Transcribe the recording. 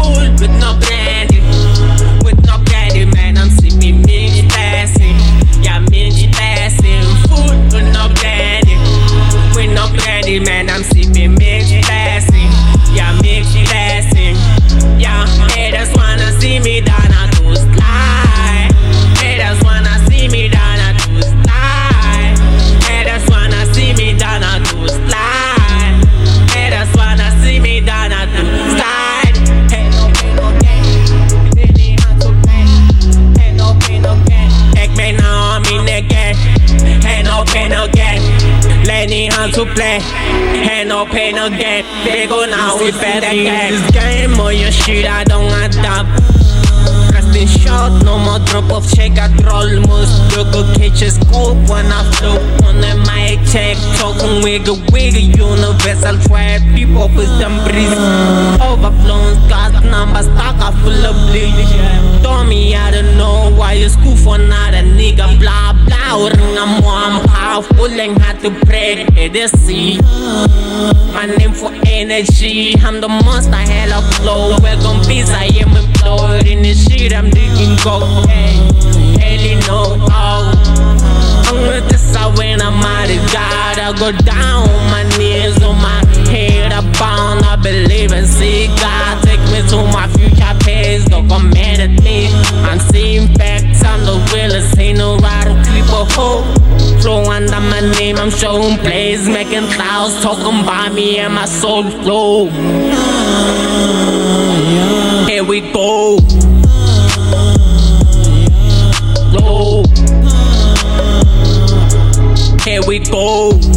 full with no brandy. With no brandy, man, I'm see me mix passing. Yeah, mix passing. Full with no brandy. With no brandy, man, I'm see me mix passing. Yeah, mix passing. Yeah, haters wanna see me down a to slide. Haters wanna see me down a to slide. Haters wanna see me down a to slide. Haters wanna see me down a to slide. Hey, no pain, no gain. Any hand to play. Hey, no pain, no gain. Take me now, I'm in again. Hey, no pain, no gain. Lenny hand to play. Hey, no pain, no gain. They go now, we better get this game or your shit, I don't adapt. Resting short, no more drop off, check I troll. Most local catch a scope when I flow on the mic check. Talking wiggle, universal trap. People with them breeze. Overflowing gas numbers, stock are full of bleach. Told me I don't know why you school for not a nigga. Blah blah, ring I'm more powerful and had to break the sea. My name for energy, I'm the monster, hella flow. Welcome peace, I am employed in this shit, I'm digging gold. Hell no, oh. I'm with this out when I'm out of God. I go down on my knees, on my head, I bound. I believe and see God. Take me to my future pace, don't come mad at me. I'm seeing facts, I'm the realest, ain't no rider, creep or hope. Flow under my name, I'm showing plays, making clouds, talking by me and my soul flow. Here we go. Flow. Here we go.